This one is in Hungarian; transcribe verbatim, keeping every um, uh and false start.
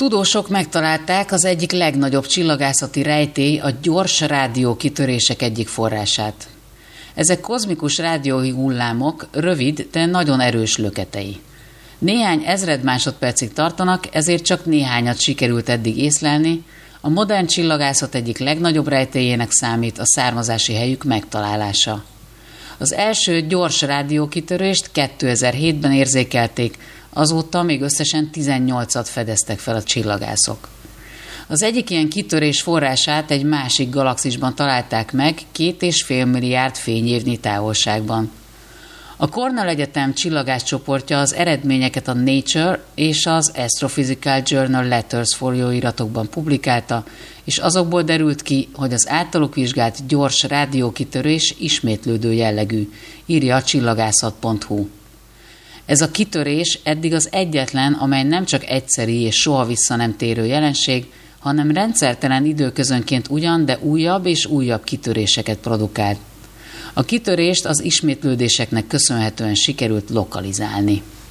Tudósok megtalálták az egyik legnagyobb csillagászati rejtély, a gyors rádiókitörések egyik forrását. Ezek kozmikus rádiói hullámok, rövid, de nagyon erős löketei. Néhány ezred másodpercig tartanak, ezért csak néhányat sikerült eddig észlelni. A modern csillagászat egyik legnagyobb rejtélyének számít a származási helyük megtalálása. Az első gyors rádiókitörést kétezer-hétben érzékelték, azóta még összesen tizennyolcat fedeztek fel a csillagászok. Az egyik ilyen kitörés forrását egy másik galaxisban találták meg, két és fél milliárd fényévnyi távolságban. A Cornell Egyetem csillagászcsoportja az eredményeket a Nature és az Astrophysical Journal Letters folyóiratokban publikálta, és azokból derült ki, hogy az általuk vizsgált gyors rádiókitörés ismétlődő jellegű, írja a csillagászat pont hu. Ez a kitörés eddig az egyetlen, amely nem csak egyszeri és soha vissza nem térő jelenség, hanem rendszertelen időközönként ugyan, de újabb és újabb kitöréseket produkál. A kitörést az ismétlődéseknek köszönhetően sikerült lokalizálni.